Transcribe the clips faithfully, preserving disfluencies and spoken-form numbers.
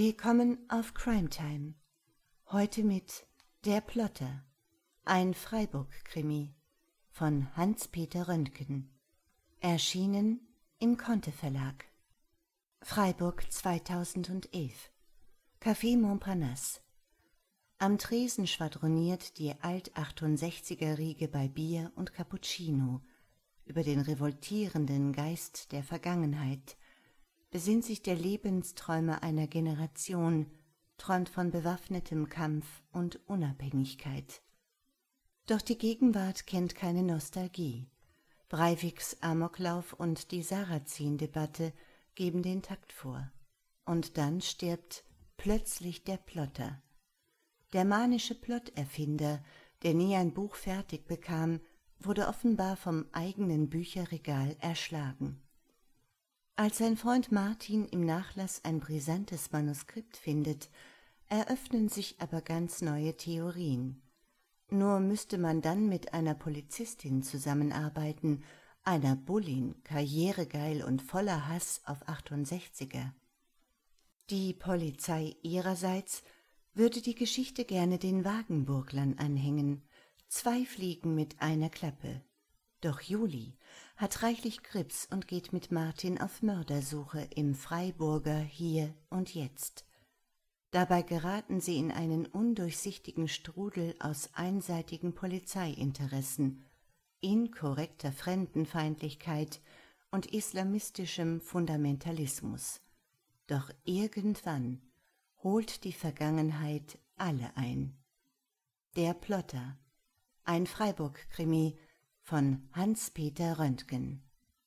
Willkommen auf Crime Time. Heute mit Der Plotter, ein Freiburg-Krimi von Hans-Peter Röntgen. Erschienen im Conte Verlag. Freiburg zweitausendelf. Café Montparnasse. Am Tresen schwadroniert die Alt-achtundsechziger-Riege bei Bier und Cappuccino über den revoltierenden Geist der Vergangenheit, besinnt sich der Lebensträumer einer Generation, träumt von bewaffnetem Kampf und Unabhängigkeit. Doch die Gegenwart kennt keine Nostalgie. Breiviks Amoklauf und die Sarrazin-Debatte geben den Takt vor. Und dann stirbt plötzlich der Plotter. Der manische Plotterfinder, der nie ein Buch fertig bekam, wurde offenbar vom eigenen Bücherregal erschlagen. Als sein Freund Martin im Nachlass ein brisantes Manuskript findet, eröffnen sich aber ganz neue Theorien. Nur müsste man dann mit einer Polizistin zusammenarbeiten, einer Bullin, karrieregeil und voller Hass auf achtundsechziger. Die Polizei ihrerseits würde die Geschichte gerne den Wagenburglern anhängen, zwei Fliegen mit einer Klappe. Doch Juli hat reichlich Grips und geht mit Martin auf Mördersuche im Freiburger Hier und Jetzt. Dabei geraten sie in einen undurchsichtigen Strudel aus einseitigen Polizeiinteressen, inkorrekter Fremdenfeindlichkeit und islamistischem Fundamentalismus. Doch irgendwann holt die Vergangenheit alle ein. Der Plotter, ein Freiburg-Krimi von Hans-Peter Röntgen.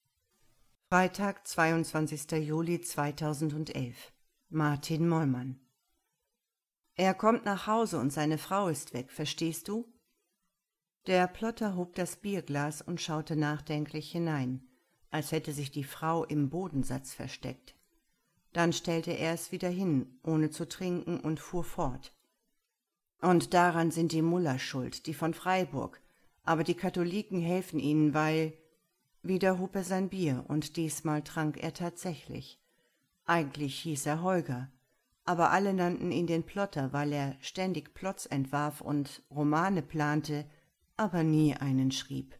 Freitag, zweiundzwanzigster Juli zweitausendelf. Martin Mollmann. Er kommt nach Hause und seine Frau ist weg, verstehst du? Der Plotter hob das Bierglas und schaute nachdenklich hinein, als hätte sich die Frau im Bodensatz versteckt. Dann stellte er es wieder hin, ohne zu trinken, und fuhr fort. Und daran sind die Muller schuld, die von Freiburg. Aber die Katholiken helfen ihnen, weil... Wieder hob er sein Bier, und diesmal trank er tatsächlich. Eigentlich hieß er Holger, aber alle nannten ihn den Plotter, weil er ständig Plots entwarf und Romane plante, aber nie einen schrieb.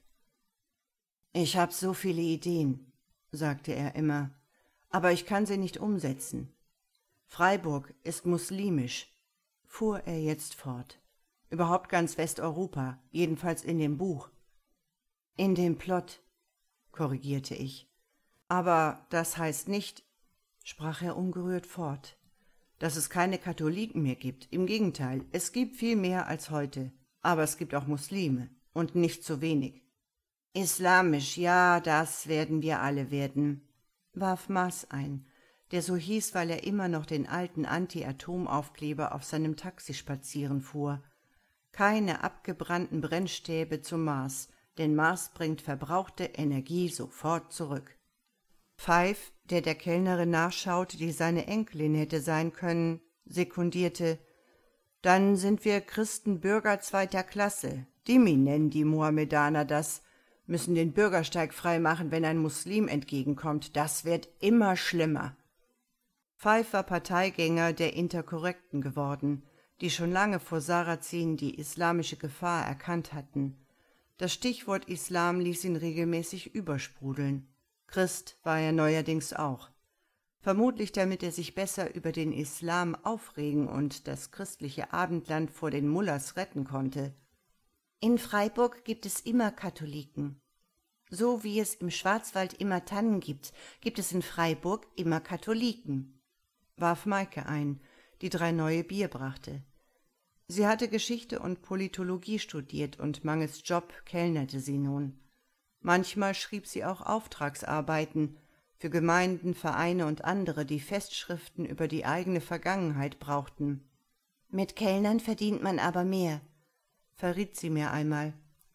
»Ich hab so viele Ideen«, sagte er immer, »aber ich kann sie nicht umsetzen. Freiburg ist muslimisch«, fuhr er jetzt fort. »Überhaupt ganz Westeuropa, jedenfalls in dem Buch.« »In dem Plot«, korrigierte ich. »Aber das heißt nicht«, sprach er ungerührt fort, »dass es keine Katholiken mehr gibt. Im Gegenteil, es gibt viel mehr als heute. Aber es gibt auch Muslime, und nicht zu wenig.« »Islamisch, ja, das werden wir alle werden«, warf Maas ein, der so hieß, weil er immer noch den alten Anti-Atom-Aufkleber auf seinem Taxi spazieren fuhr. Keine abgebrannten Brennstäbe zum Mars, denn Mars bringt verbrauchte Energie sofort zurück. Pfeif, der der Kellnerin nachschaute, die seine Enkelin hätte sein können, sekundierte, »Dann sind wir Christen Bürger zweiter Klasse. Dhimmi nennen die Mohammedaner das, müssen den Bürgersteig freimachen, wenn ein Muslim entgegenkommt. Das wird immer schlimmer.« Pfeif war Parteigänger der Interkorrekten geworden, die schon lange vor Sarrazin die islamische Gefahr erkannt hatten. Das Stichwort Islam ließ ihn regelmäßig übersprudeln. Christ war er neuerdings auch. Vermutlich damit er sich besser über den Islam aufregen und das christliche Abendland vor den Mullahs retten konnte. »In Freiburg gibt es immer Katholiken. So wie es im Schwarzwald immer Tannen gibt, gibt es in Freiburg immer Katholiken«, warf Maike ein, die drei neue Bier brachte. Sie hatte Geschichte und Politologie studiert und mangels Job kellnerte sie nun. Manchmal schrieb sie auch Auftragsarbeiten für Gemeinden, Vereine und andere, die Festschriften über die eigene Vergangenheit brauchten. »Mit Kellnern verdient man aber mehr«, verriet sie mir einmal.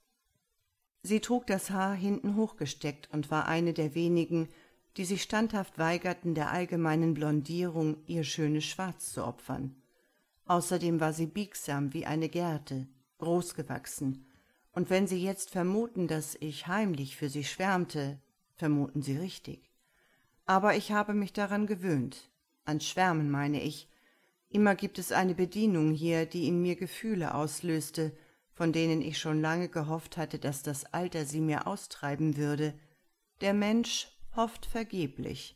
Sie trug das Haar hinten hochgesteckt und war eine der wenigen, die sich standhaft weigerten, der allgemeinen Blondierung ihr schönes Schwarz zu opfern. Außerdem war sie biegsam wie eine Gerte, großgewachsen, und wenn Sie jetzt vermuten, dass ich heimlich für sie schwärmte, vermuten Sie richtig. Aber ich habe mich daran gewöhnt, ans Schwärmen meine ich, Immer gibt es eine Bedienung hier, die in mir Gefühle auslöste, von denen ich schon lange gehofft hatte, dass das Alter sie mir austreiben würde. Der Mensch hofft vergeblich.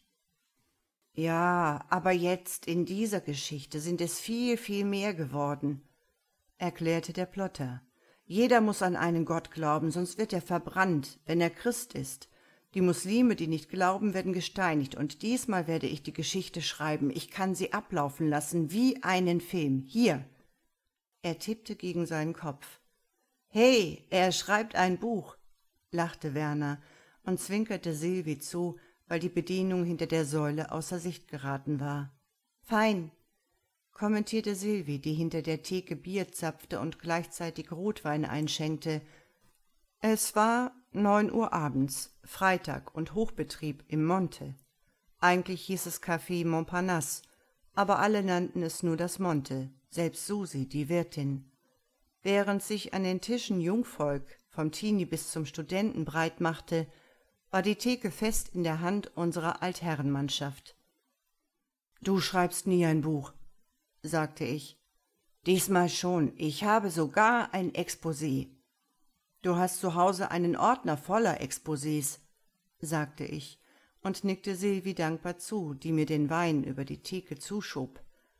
Ja, aber jetzt in dieser Geschichte sind es viel, viel mehr geworden, erklärte der Plotter. Jeder muss an einen Gott glauben, sonst wird er verbrannt, wenn er Christ ist. Die Muslime, die nicht glauben, werden gesteinigt, und diesmal werde ich die Geschichte schreiben. Ich kann sie ablaufen lassen, wie einen Film. Hier. Er tippte gegen seinen Kopf. »Hey, er schreibt ein Buch«, lachte Werner und zwinkerte Silvi zu, weil die Bedienung hinter der Säule außer Sicht geraten war. »Fein«, kommentierte Silvi, die hinter der Theke Bier zapfte und gleichzeitig Rotwein einschenkte. Es war neun Uhr abends, Freitag und Hochbetrieb im Monte. Eigentlich hieß es Café Montparnasse, aber alle nannten es nur das Monte, selbst Susi, die Wirtin. Während sich an den Tischen Jungvolk, vom Teenie bis zum Studenten breit machte, war die Theke fest in der Hand unserer Altherrenmannschaft. »Du schreibst nie ein Buch«, sagte ich. »Diesmal schon, ich habe sogar ein Exposé.« »Du hast zu Hause einen Ordner voller Exposés«, sagte ich und nickte Silvi dankbar zu, die mir den Wein über die Theke zuschob.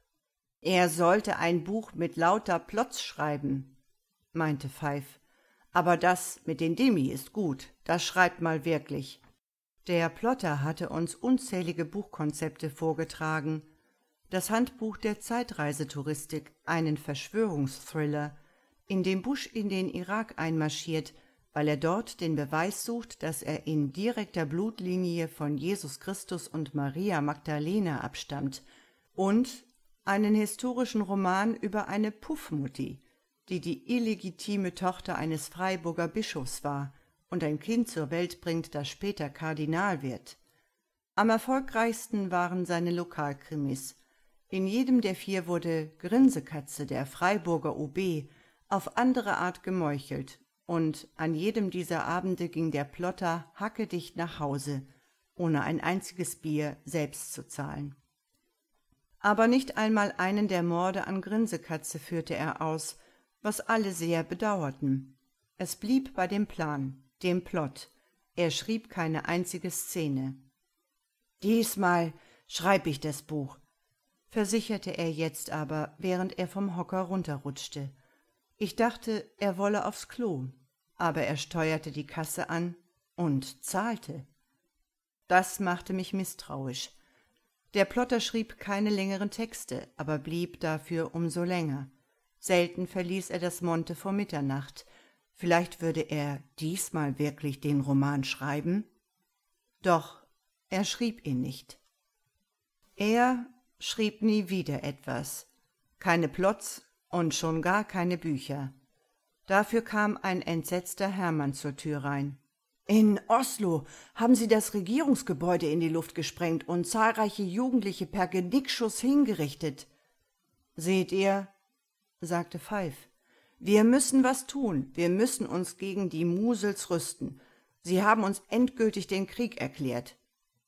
»Er sollte ein Buch mit lauter Plots schreiben«, meinte Pfeif. »Aber das mit den Demi ist gut, das schreibt mal wirklich.« Der Plotter hatte uns unzählige Buchkonzepte vorgetragen. Das Handbuch der Zeitreisetouristik, einen Verschwörungsthriller, in dem Bush in den Irak einmarschiert, weil er dort den Beweis sucht, dass er in direkter Blutlinie von Jesus Christus und Maria Magdalena abstammt, und einen historischen Roman über eine Puffmutti, die die illegitime Tochter eines Freiburger Bischofs war und ein Kind zur Welt bringt, das später Kardinal wird. Am erfolgreichsten waren seine Lokalkrimis. In jedem der vier wurde Grinsekatze, der Freiburger O B, auf andere Art gemeuchelt, und an jedem dieser Abende ging der Plotter hackedicht nach Hause, ohne ein einziges Bier selbst zu zahlen. Aber nicht einmal einen der Morde an Grinsekatze führte er aus, was alle sehr bedauerten. Es blieb bei dem Plan, dem Plot. Er schrieb keine einzige Szene. »Diesmal schreib ich das Buch«, versicherte er jetzt aber, während er vom Hocker runterrutschte. Ich dachte, er wolle aufs Klo, aber er steuerte die Kasse an und zahlte. Das machte mich misstrauisch. Der Plotter schrieb keine längeren Texte, aber blieb dafür umso länger. Selten verließ er das Monte vor Mitternacht. Vielleicht würde er diesmal wirklich den Roman schreiben? Doch er schrieb ihn nicht. Er schrieb nie wieder etwas. Keine Plots und schon gar keine Bücher. Dafür kam ein entsetzter Hermann zur Tür rein. »In Oslo haben sie das Regierungsgebäude in die Luft gesprengt und zahlreiche Jugendliche per Genickschuss hingerichtet.« »Seht ihr«, sagte Pfeif, »wir müssen was tun, wir müssen uns gegen die Musels rüsten. Sie haben uns endgültig den Krieg erklärt.«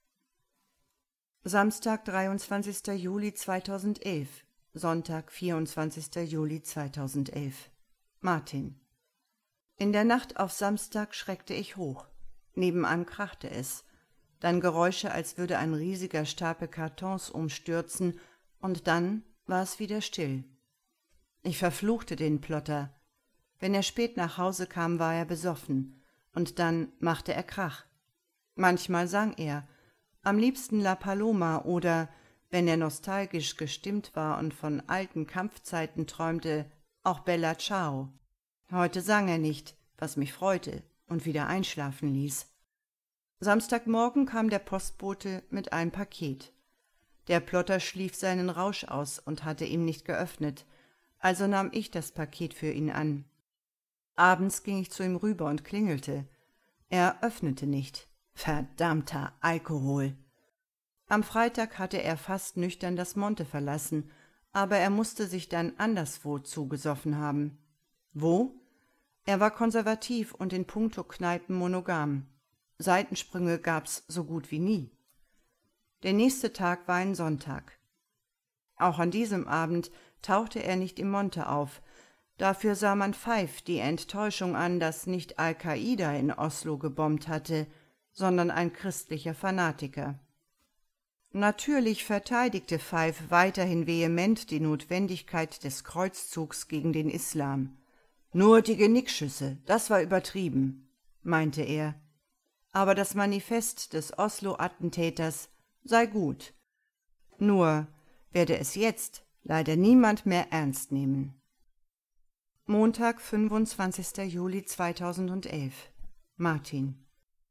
Samstag, dreiundzwanzigster Juli zweitausendelf, Sonntag, vierundzwanzigster Juli zweitausendelf. Martin. In der Nacht auf Samstag schreckte ich hoch. Nebenan krachte es. Dann Geräusche, als würde ein riesiger Stapel Kartons umstürzen, und dann war es wieder still. Ich verfluchte den Plotter. Wenn er spät nach Hause kam, war er besoffen, und dann machte er Krach. Manchmal sang er, am liebsten La Paloma oder, wenn er nostalgisch gestimmt war und von alten Kampfzeiten träumte, auch Bella Ciao. Heute sang er nicht, was mich freute und wieder einschlafen ließ. Samstagmorgen kam der Postbote mit einem Paket. Der Plotter schlief seinen Rausch aus und hatte ihm nicht geöffnet, also nahm ich das Paket für ihn an. Abends ging ich zu ihm rüber und klingelte. Er öffnete nicht. Verdammter Alkohol! Am Freitag hatte er fast nüchtern das Monte verlassen, aber er musste sich dann anderswo zugesoffen haben. Wo? Er war konservativ und in puncto Kneipen monogam. Seitensprünge gab's so gut wie nie. Der nächste Tag war ein Sonntag. Auch an diesem Abend tauchte er nicht im Monte auf. Dafür sah man Pfeif die Enttäuschung an, dass nicht Al-Qaida in Oslo gebombt hatte, sondern ein christlicher Fanatiker. Natürlich verteidigte Pfeif weiterhin vehement die Notwendigkeit des Kreuzzugs gegen den Islam. Nur die Genickschüsse, das war übertrieben, meinte er. Aber das Manifest des Oslo-Attentäters sei gut. Nur werde es jetzt leider niemand mehr ernst nehmen. Montag, fünfundzwanzigster Juli zweitausendelf. Martin.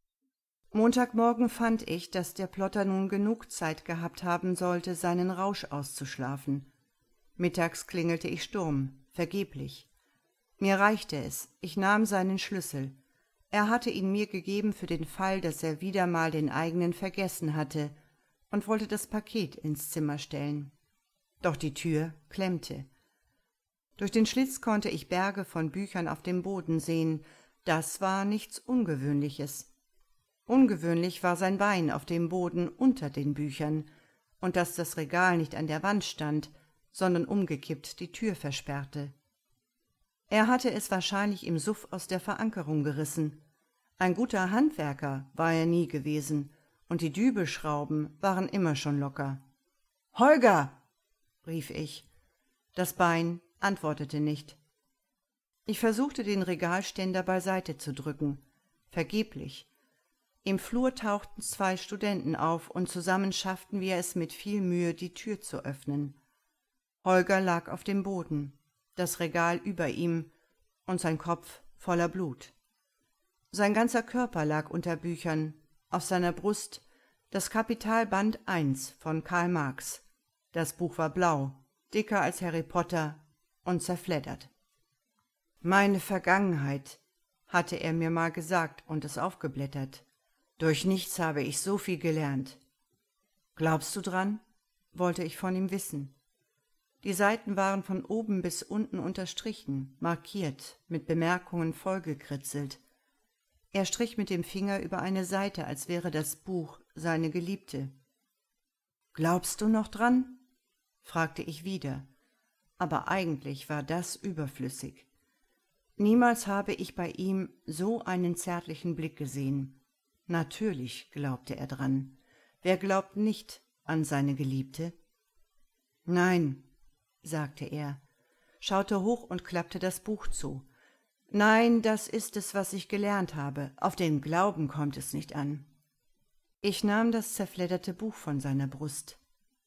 Montagmorgen fand ich, dass der Plotter nun genug Zeit gehabt haben sollte, seinen Rausch auszuschlafen. Mittags klingelte ich Sturm, vergeblich. Mir reichte es, ich nahm seinen Schlüssel. Er hatte ihn mir gegeben für den Fall, dass er wieder mal den eigenen vergessen hatte, und wollte das Paket ins Zimmer stellen. Doch die Tür klemmte. Durch den Schlitz konnte ich Berge von Büchern auf dem Boden sehen. Das war nichts Ungewöhnliches. Ungewöhnlich war sein Bein auf dem Boden unter den Büchern und dass das Regal nicht an der Wand stand, sondern umgekippt die Tür versperrte. Er hatte es wahrscheinlich im Suff aus der Verankerung gerissen. Ein guter Handwerker war er nie gewesen, und die Dübelschrauben waren immer schon locker. »Holger!« rief ich. Das Bein antwortete nicht. Ich versuchte, den Regalständer beiseite zu drücken. Vergeblich. Im Flur tauchten zwei Studenten auf, und zusammen schafften wir es mit viel Mühe, die Tür zu öffnen. Holger lag auf dem Boden, das Regal über ihm und sein Kopf voller Blut. Sein ganzer Körper lag unter Büchern, auf seiner Brust das Kapital Band eins von Karl Marx. Das Buch war blau, dicker als Harry Potter und zerfleddert. »Meine Vergangenheit«, hatte er mir mal gesagt und es aufgeblättert. »Durch nichts habe ich so viel gelernt.« »Glaubst du dran?« wollte ich von ihm wissen. Die Seiten waren von oben bis unten unterstrichen, markiert, mit Bemerkungen vollgekritzelt. Er strich mit dem Finger über eine Seite, als wäre das Buch seine Geliebte. »Glaubst du noch dran?« fragte ich wieder, aber eigentlich war das überflüssig. Niemals habe ich bei ihm so einen zärtlichen Blick gesehen. Natürlich glaubte er dran. Wer glaubt nicht an seine Geliebte? »Nein«, sagte er, schaute hoch und klappte das Buch zu. »Nein, das ist es, was ich gelernt habe. Auf den Glauben kommt es nicht an.« Ich nahm das zerfledderte Buch von seiner Brust.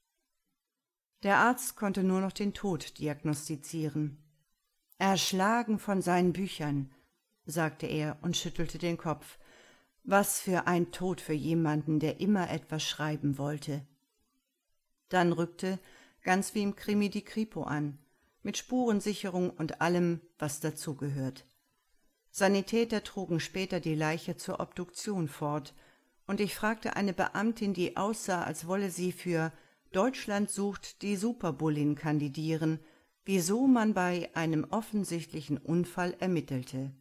Der Arzt konnte nur noch den Tod diagnostizieren. »Erschlagen von seinen Büchern«, sagte er und schüttelte den Kopf. »Was für ein Tod für jemanden, der immer etwas schreiben wollte.« Dann rückte, ganz wie im Krimi, die Kripo an, mit Spurensicherung und allem, was dazugehört. Sanitäter trugen später die Leiche zur Obduktion fort, und ich fragte eine Beamtin, die aussah, als wolle sie für »Deutschland sucht die Superbullin« kandidieren, wieso man bei einem offensichtlichen Unfall ermittelte.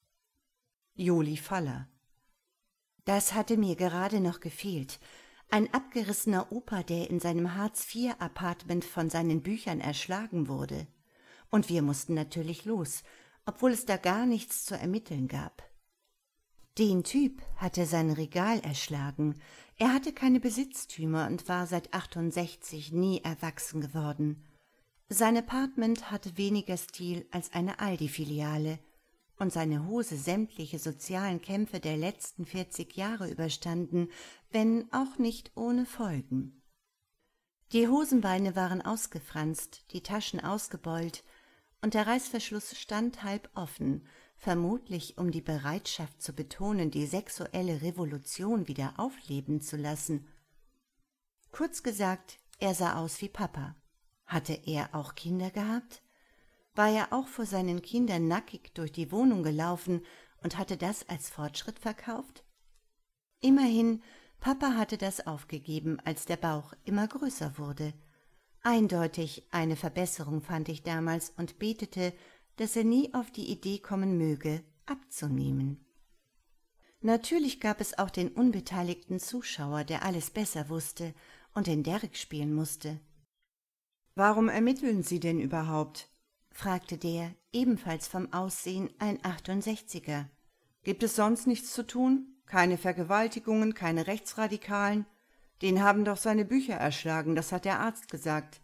Juli Faller. Das hatte mir gerade noch gefehlt. Ein abgerissener Opa, der in seinem Hartz vier Appartement von seinen Büchern erschlagen wurde. Und wir mussten natürlich los, obwohl es da gar nichts zu ermitteln gab. Den Typ hatte sein Regal erschlagen. Er hatte keine Besitztümer und war seit achtundsechzig nie erwachsen geworden. Sein Appartement hatte weniger Stil als eine Aldi-Filiale und seine Hose sämtliche sozialen Kämpfe der letzten vierzig Jahre überstanden, wenn auch nicht ohne Folgen. Die Hosenbeine waren ausgefranst, die Taschen ausgebeult, und der Reißverschluss stand halb offen, vermutlich um die Bereitschaft zu betonen, die sexuelle Revolution wieder aufleben zu lassen. Kurz gesagt, er sah aus wie Papa. Hatte er auch Kinder gehabt? War er auch vor seinen Kindern nackig durch die Wohnung gelaufen und hatte das als Fortschritt verkauft? Immerhin, Papa hatte das aufgegeben, als der Bauch immer größer wurde. Eindeutig eine Verbesserung fand ich damals und betete, dass er nie auf die Idee kommen möge, abzunehmen. Natürlich gab es auch den unbeteiligten Zuschauer, der alles besser wusste und den Derrick spielen musste. »Warum ermitteln Sie denn überhaupt?« fragte der, ebenfalls vom Aussehen ein achtundsechziger. »Gibt es sonst nichts zu tun? Keine Vergewaltigungen, keine Rechtsradikalen? Den haben doch seine Bücher erschlagen, das hat der Arzt gesagt.«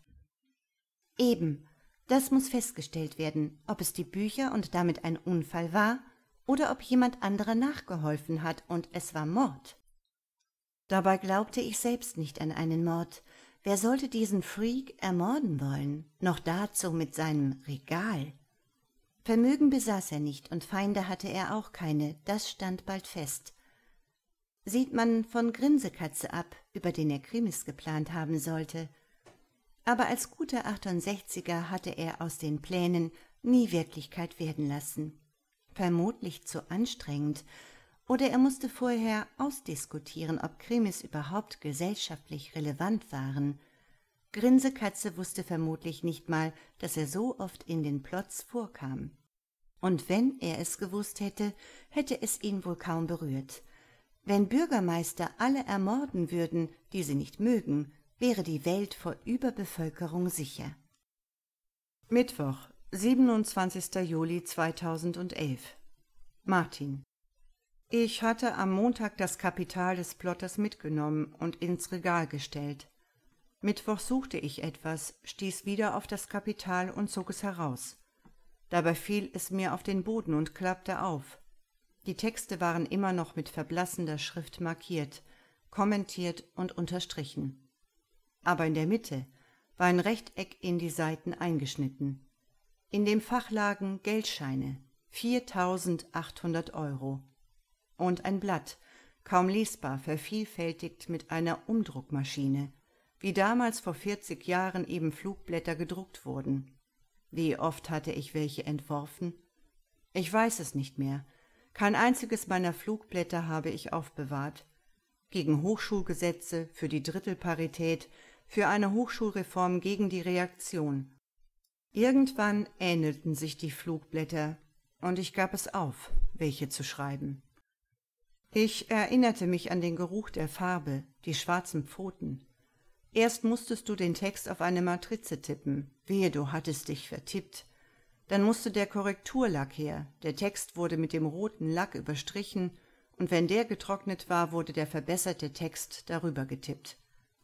»Eben, das muss festgestellt werden, ob es die Bücher und damit ein Unfall war oder ob jemand anderer nachgeholfen hat und es war Mord.« Dabei glaubte ich selbst nicht an einen Mord. Wer sollte diesen Freak ermorden wollen, noch dazu mit seinem Regal? Vermögen besaß er nicht und Feinde hatte er auch keine, das stand bald fest. Sieht man von Grinsekatze ab, über den er Krimis geplant haben sollte. Aber als guter achtundsechziger hatte er aus den Plänen nie Wirklichkeit werden lassen. Vermutlich zu anstrengend, oder er musste vorher ausdiskutieren, ob Krimis überhaupt gesellschaftlich relevant waren. Grinsekatze wusste vermutlich nicht mal, dass er so oft in den Plots vorkam. Und wenn er es gewusst hätte, hätte es ihn wohl kaum berührt. Wenn Bürgermeister alle ermorden würden, die sie nicht mögen, wäre die Welt vor Überbevölkerung sicher. Mittwoch, siebenundzwanzigster Juli zweitausendelf. Martin. Ich hatte am Montag das Kapital des Plotters mitgenommen und ins Regal gestellt. Mittwoch suchte ich etwas, stieß wieder auf das Kapital und zog es heraus. Dabei fiel es mir auf den Boden und klappte auf. Die Texte waren immer noch mit verblassender Schrift markiert, kommentiert und unterstrichen. Aber in der Mitte war ein Rechteck in die Seiten eingeschnitten. In dem Fach lagen Geldscheine, viertausendachthundert Euro. Und ein Blatt, kaum lesbar, vervielfältigt mit einer Umdruckmaschine, wie damals vor vierzig Jahren eben Flugblätter gedruckt wurden. Wie oft hatte ich welche entworfen? Ich weiß es nicht mehr. Kein einziges meiner Flugblätter habe ich aufbewahrt. Gegen Hochschulgesetze, für die Drittelparität, für eine Hochschulreform gegen die Reaktion. Irgendwann ähnelten sich die Flugblätter, und ich gab es auf, welche zu schreiben. Ich erinnerte mich an den Geruch der Farbe, die schwarzen Pfoten. Erst musstest du den Text auf eine Matrize tippen, wehe, du hattest dich vertippt. Dann musste der Korrekturlack her, der Text wurde mit dem roten Lack überstrichen, und wenn der getrocknet war, wurde der verbesserte Text darüber getippt.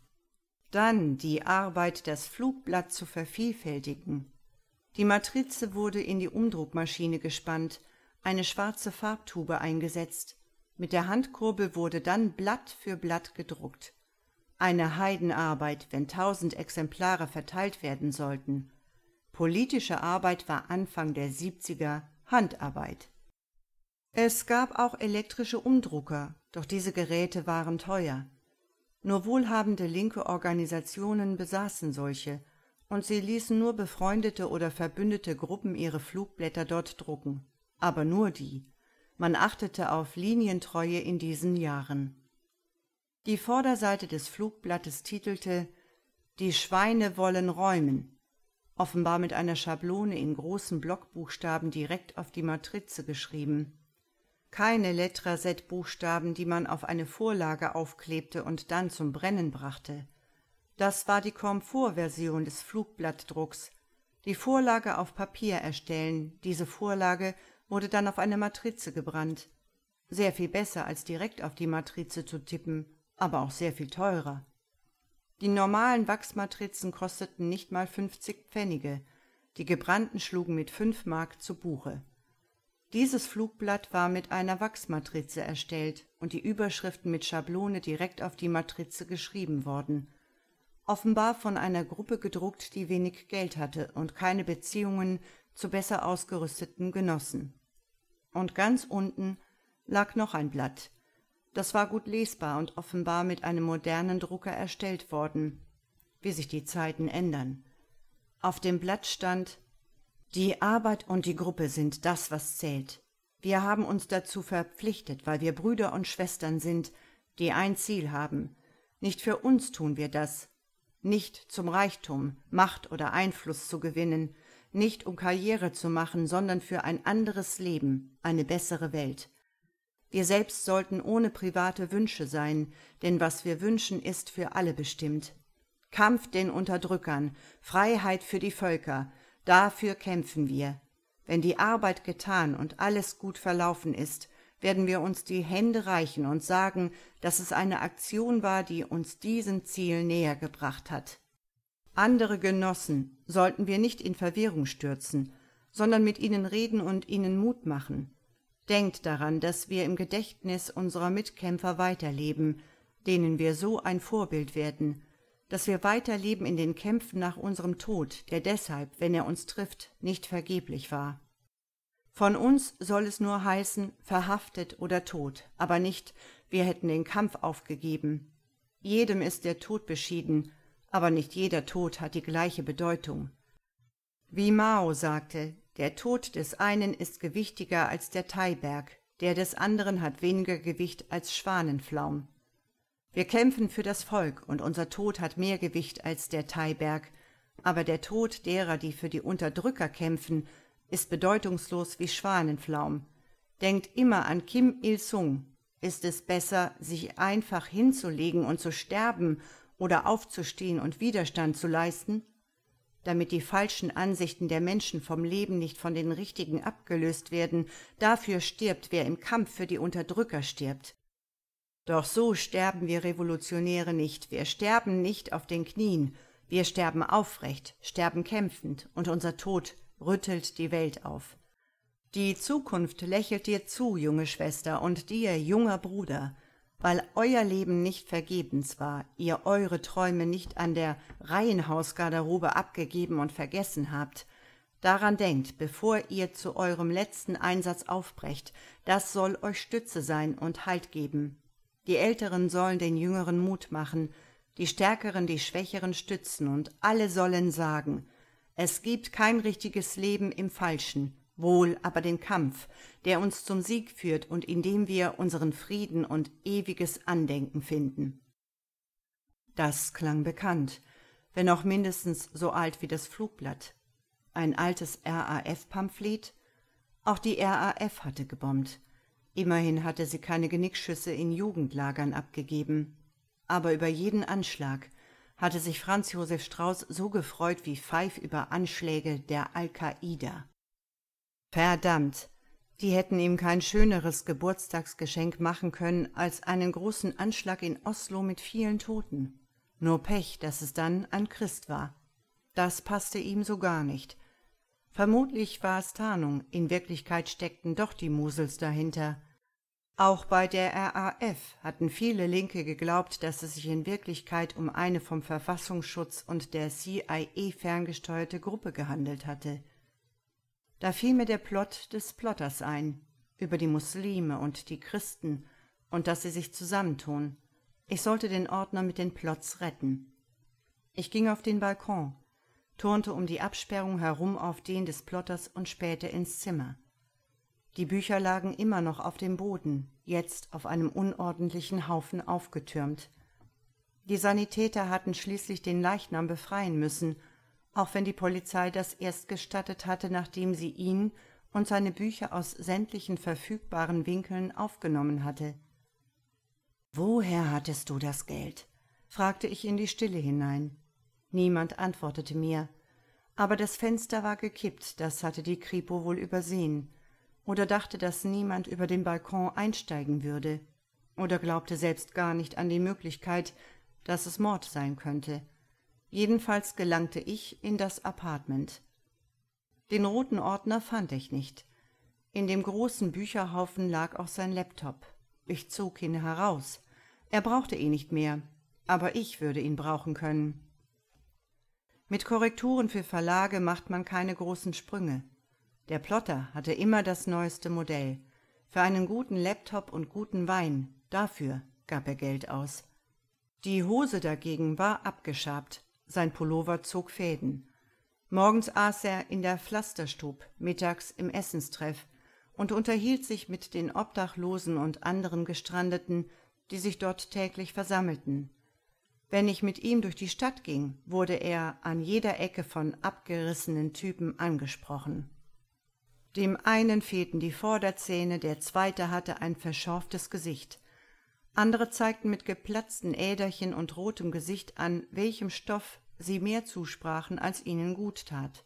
Dann die Arbeit, das Flugblatt zu vervielfältigen. Die Matrize wurde in die Umdruckmaschine gespannt, eine schwarze Farbtube eingesetzt. Mit der Handkurbel wurde dann Blatt für Blatt gedruckt. Eine Heidenarbeit, wenn tausend Exemplare verteilt werden sollten. Politische Arbeit war Anfang der siebziger Handarbeit. Es gab auch elektrische Umdrucker, doch diese Geräte waren teuer. Nur wohlhabende linke Organisationen besaßen solche, und sie ließen nur befreundete oder verbündete Gruppen ihre Flugblätter dort drucken. Aber nur die. Man achtete auf Linientreue in diesen Jahren. Die Vorderseite des Flugblattes titelte »Die Schweine wollen räumen«, offenbar mit einer Schablone in großen Blockbuchstaben direkt auf die Matrize geschrieben. Keine Letraset-Buchstaben, die man auf eine Vorlage aufklebte und dann zum Brennen brachte. Das war die Komfortversion des Flugblattdrucks. Die Vorlage auf Papier erstellen, diese Vorlage wurde dann auf eine Matrize gebrannt. Sehr viel besser, als direkt auf die Matrize zu tippen, aber auch sehr viel teurer. Die normalen Wachsmatrizen kosteten nicht mal fünfzig Pfennige, die gebrannten schlugen mit fünf Mark zu Buche. Dieses Flugblatt war mit einer Wachsmatrize erstellt und die Überschriften mit Schablone direkt auf die Matrize geschrieben worden. Offenbar von einer Gruppe gedruckt, die wenig Geld hatte und keine Beziehungen zu besser ausgerüsteten Genossen. Und ganz unten lag noch ein Blatt. Das war gut lesbar und offenbar mit einem modernen Drucker erstellt worden, wie sich die Zeiten ändern. Auf dem Blatt stand: Die Arbeit und die Gruppe sind das, was zählt. Wir haben uns dazu verpflichtet, weil wir Brüder und Schwestern sind, die ein Ziel haben. Nicht für uns tun wir das. Nicht zum Reichtum, Macht oder Einfluss zu gewinnen, nicht um Karriere zu machen, sondern für ein anderes Leben, eine bessere Welt. Wir selbst sollten ohne private Wünsche sein, denn was wir wünschen, ist für alle bestimmt. Kampf den Unterdrückern, Freiheit für die Völker, dafür kämpfen wir. Wenn die Arbeit getan und alles gut verlaufen ist, werden wir uns die Hände reichen und sagen, dass es eine Aktion war, die uns diesem Ziel näher gebracht hat. Andere Genossen sollten wir nicht in Verwirrung stürzen, sondern mit ihnen reden und ihnen Mut machen. Denkt daran, dass wir im Gedächtnis unserer Mitkämpfer weiterleben, denen wir so ein Vorbild werden, dass wir weiterleben in den Kämpfen nach unserem Tod, der deshalb, wenn er uns trifft, nicht vergeblich war. Von uns soll es nur heißen, verhaftet oder tot, aber nicht, wir hätten den Kampf aufgegeben. Jedem ist der Tod beschieden, aber nicht jeder Tod hat die gleiche Bedeutung. Wie Mao sagte, der Tod des einen ist gewichtiger als der Thai-Berg, der des anderen hat weniger Gewicht als Schwanenflaum. Wir kämpfen für das Volk und unser Tod hat mehr Gewicht als der Thai-Berg, aber der Tod derer, die für die Unterdrücker kämpfen, ist bedeutungslos wie Schwanenflaum. Denkt immer an Kim Il-sung. Ist es besser, sich einfach hinzulegen und zu sterben oder aufzustehen und Widerstand zu leisten? Damit die falschen Ansichten der Menschen vom Leben nicht von den richtigen abgelöst werden, dafür stirbt, wer im Kampf für die Unterdrücker stirbt. Doch so sterben wir Revolutionäre nicht, wir sterben nicht auf den Knien, wir sterben aufrecht, sterben kämpfend, und unser Tod rüttelt die Welt auf. Die Zukunft lächelt dir zu, junge Schwester, und dir, junger Bruder, weil euer Leben nicht vergebens war, ihr eure Träume nicht an der Reihenhausgarderobe abgegeben und vergessen habt. Daran denkt, bevor ihr zu eurem letzten Einsatz aufbrecht, das soll euch Stütze sein und Halt geben. Die Älteren sollen den Jüngeren Mut machen, die Stärkeren die Schwächeren stützen, und alle sollen sagen, es gibt kein richtiges Leben im Falschen, wohl aber den Kampf, der uns zum Sieg führt und in dem wir unseren Frieden und ewiges Andenken finden. Das klang bekannt, wenn auch mindestens so alt wie das Flugblatt. Ein altes R A F-Pamphlet? Auch die R A F hatte gebombt. Immerhin hatte sie keine Genickschüsse in Jugendlagern abgegeben. Aber über jeden Anschlag hatte sich Franz Josef Strauß so gefreut wie Pfeif über Anschläge der Al-Qaida. Verdammt, die hätten ihm kein schöneres Geburtstagsgeschenk machen können als einen großen Anschlag in Oslo mit vielen Toten. Nur Pech, dass es dann ein Christ war. Das passte ihm so gar nicht. Vermutlich war es Tarnung, in Wirklichkeit steckten doch die Musels dahinter. Auch bei der R A F hatten viele Linke geglaubt, dass es sich in Wirklichkeit um eine vom Verfassungsschutz und der C I A ferngesteuerte Gruppe gehandelt hatte. Da fiel mir der Plot des Plotters ein, über die Muslime und die Christen und dass sie sich zusammentun. Ich sollte den Ordner mit den Plots retten. Ich ging auf den Balkon, turnte um die Absperrung herum auf den des Plotters und spähte ins Zimmer. Die Bücher lagen immer noch auf dem Boden, jetzt auf einem unordentlichen Haufen aufgetürmt. Die Sanitäter hatten schließlich den Leichnam befreien müssen, auch wenn die Polizei das erst gestattet hatte, nachdem sie ihn und seine Bücher aus sämtlichen verfügbaren Winkeln aufgenommen hatte. »Woher hattest du das Geld?« fragte ich in die Stille hinein. Niemand antwortete mir, aber das Fenster war gekippt, das hatte die Kripo wohl übersehen, oder dachte, dass niemand über den Balkon einsteigen würde, oder glaubte selbst gar nicht an die Möglichkeit, dass es Mord sein könnte. Jedenfalls gelangte ich in das Appartement. Den roten Ordner fand ich nicht. In dem großen Bücherhaufen lag auch sein Laptop. Ich zog ihn heraus. Er brauchte ihn nicht mehr, aber ich würde ihn brauchen können. Mit Korrekturen für Verlage macht man keine großen Sprünge. Der Plotter hatte immer das neueste Modell. Für einen guten Laptop und guten Wein, dafür gab er Geld aus. Die Hose dagegen war abgeschabt, sein Pullover zog Fäden. Morgens aß er in der Pflasterstub, mittags im Essenstreff und unterhielt sich mit den Obdachlosen und anderen Gestrandeten, die sich dort täglich versammelten. Wenn ich mit ihm durch die Stadt ging, wurde er an jeder Ecke von abgerissenen Typen angesprochen. Dem einen fehlten die Vorderzähne, der zweite hatte ein verschorftes Gesicht. Andere zeigten mit geplatzten Äderchen und rotem Gesicht an, welchem Stoff sie mehr zusprachen, als ihnen gut tat.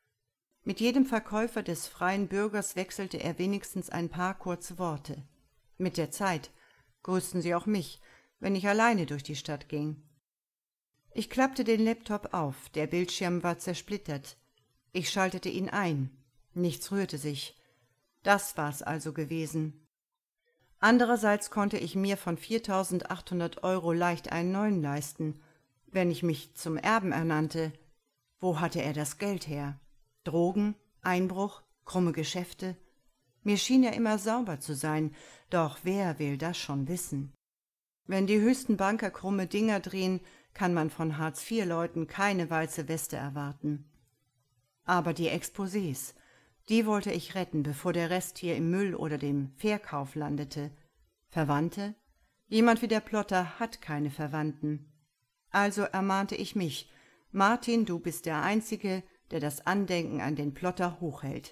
Mit jedem Verkäufer des freien Bürgers wechselte er wenigstens ein paar kurze Worte. Mit der Zeit grüßten sie auch mich, wenn ich alleine durch die Stadt ging. Ich klappte den Laptop auf, der Bildschirm war zersplittert. Ich schaltete ihn ein. Nichts rührte sich. Das war's also gewesen. Andererseits konnte ich mir von viertausendachthundert Euro leicht einen neuen leisten, wenn ich mich zum Erben ernannte. Wo hatte er das Geld her? Drogen, Einbruch, krumme Geschäfte? Mir schien er immer sauber zu sein, doch wer will das schon wissen? Wenn die höchsten Banker krumme Dinger drehen, kann man von Hartz-vier-Leuten keine weiße Weste erwarten. Aber die Exposés, die wollte ich retten, bevor der Rest hier im Müll oder dem Verkauf landete. Verwandte? Jemand wie der Plotter hat keine Verwandten. Also ermahnte ich mich, Martin, du bist der Einzige, der das Andenken an den Plotter hochhält.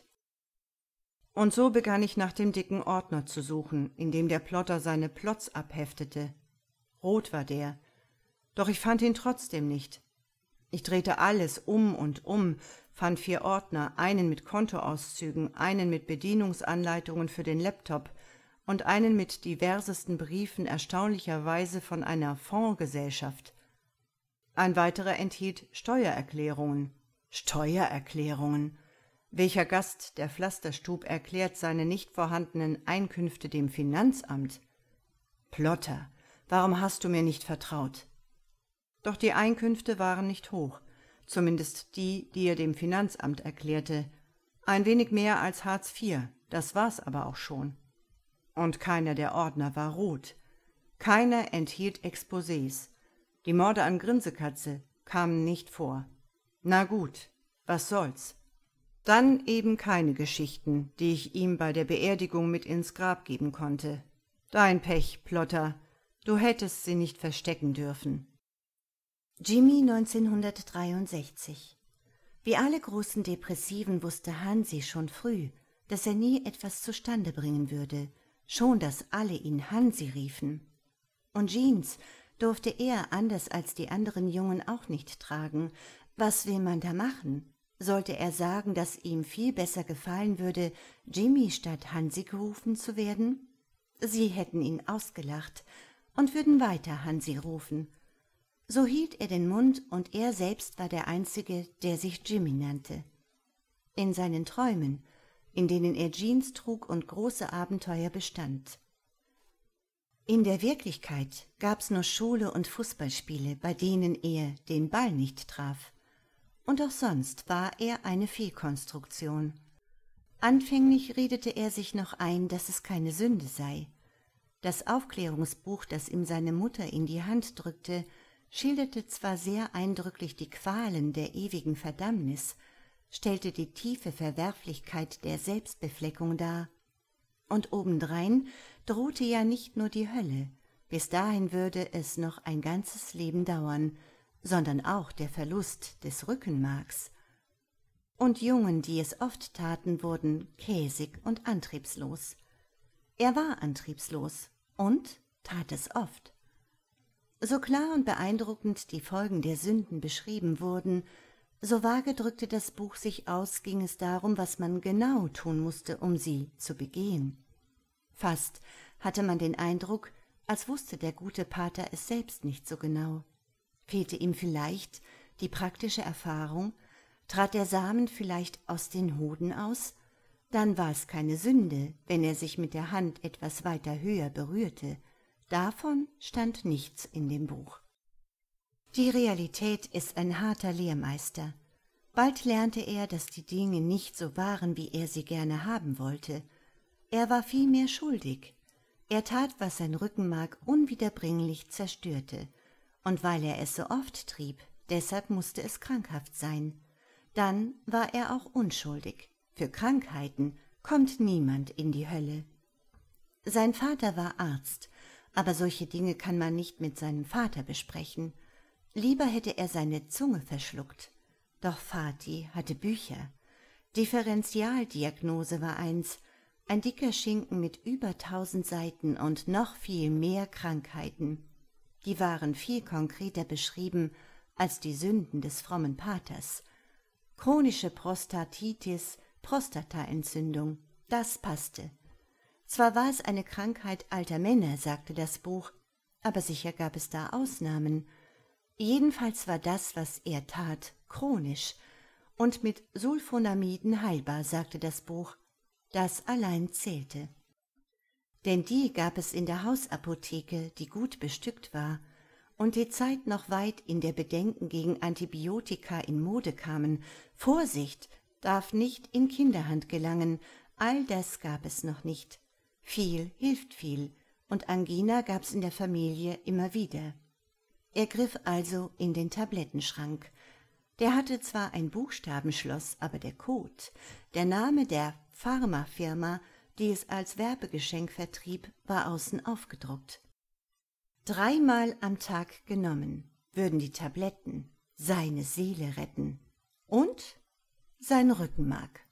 Und so begann ich nach dem dicken Ordner zu suchen, in dem der Plotter seine Plots abheftete. Rot war der, doch ich fand ihn trotzdem nicht. Ich drehte alles um und um, fand vier Ordner, einen mit Kontoauszügen, einen mit Bedienungsanleitungen für den Laptop und einen mit diversesten Briefen, erstaunlicherweise von einer Fondsgesellschaft. Ein weiterer enthielt Steuererklärungen. Steuererklärungen! Welcher Gast der Pflasterstub erklärt seine nicht vorhandenen Einkünfte dem Finanzamt? Plotter, warum hast du mir nicht vertraut? Doch die Einkünfte waren nicht hoch, zumindest die, die er dem Finanzamt erklärte. Ein wenig mehr als Hartz vier, das war's aber auch schon. Und keiner der Ordner war rot. Keiner enthielt Exposés. Die Morde an Grinsekatze kamen nicht vor. Na gut, was soll's? Dann eben keine Geschichten, die ich ihm bei der Beerdigung mit ins Grab geben konnte. Dein Pech, Plotter, du hättest sie nicht verstecken dürfen. Jimmy neunzehnhundertdreiundsechzig. Wie alle großen Depressiven wusste Hansi schon früh, dass er nie etwas zustande bringen würde, schon dass alle ihn Hansi riefen. Und Jeans durfte er, anders als die anderen Jungen, auch nicht tragen. Was will man da machen? Sollte er sagen, dass ihm viel besser gefallen würde, Jimmy statt Hansi gerufen zu werden? Sie hätten ihn ausgelacht und würden weiter Hansi rufen. So hielt er den Mund, und er selbst war der Einzige, der sich Jimmy nannte. In seinen Träumen, in denen er Jeans trug und große Abenteuer bestand. In der Wirklichkeit gab's nur Schule und Fußballspiele, bei denen er den Ball nicht traf. Und auch sonst war er eine Fehlkonstruktion. Anfänglich redete er sich noch ein, dass es keine Sünde sei. Das Aufklärungsbuch, das ihm seine Mutter in die Hand drückte, schilderte zwar sehr eindrücklich die Qualen der ewigen Verdammnis, stellte die tiefe Verwerflichkeit der Selbstbefleckung dar, und obendrein drohte ja nicht nur die Hölle, bis dahin würde es noch ein ganzes Leben dauern, sondern auch der Verlust des Rückenmarks. Und Jungen, die es oft taten, wurden käsig und antriebslos. Er war antriebslos und tat es oft. So klar und beeindruckend die Folgen der Sünden beschrieben wurden, so vage drückte das Buch sich aus, ging es darum, was man genau tun musste, um sie zu begehen. Fast hatte man den Eindruck, als wusste der gute Pater es selbst nicht so genau. Fehlte ihm vielleicht die praktische Erfahrung? Trat der Samen vielleicht aus den Hoden aus? Dann war es keine Sünde, wenn er sich mit der Hand etwas weiter höher berührte. Davon stand nichts in dem Buch. Die Realität ist ein harter Lehrmeister. Bald lernte er, dass die Dinge nicht so waren, wie er sie gerne haben wollte. Er war vielmehr schuldig. Er tat, was sein Rückenmark unwiederbringlich zerstörte. Und weil er es so oft trieb, deshalb musste es krankhaft sein. Dann war er auch unschuldig. Für Krankheiten kommt niemand in die Hölle. Sein Vater war Arzt, aber solche Dinge kann man nicht mit seinem Vater besprechen. Lieber hätte er seine Zunge verschluckt. Doch Vati hatte Bücher. Differentialdiagnose war eins, Ein dicker Schinken mit über tausend Seiten und noch viel mehr Krankheiten. Die waren viel konkreter beschrieben als die Sünden des frommen Paters. Chronische Prostatitis, Prostataentzündung, das passte. Zwar war es eine Krankheit alter Männer, sagte das Buch, aber sicher gab es da Ausnahmen. Jedenfalls war das, was er tat, chronisch und mit Sulfonamiden heilbar, sagte das Buch. Das allein zählte. Denn die gab es in der Hausapotheke, die gut bestückt war, und die Zeit noch weit, in der Bedenken gegen Antibiotika in Mode kamen. Vorsicht, darf nicht in Kinderhand gelangen, all das gab es noch nicht. Viel hilft viel, und Angina gab's in der Familie immer wieder. Er griff also in den Tablettenschrank. Der hatte zwar ein Buchstabenschloss, aber der Code, der Name der Pharmafirma, die es als Werbegeschenk vertrieb, war außen aufgedruckt. Dreimal am Tag genommen würden die Tabletten seine Seele retten und sein Rückenmark.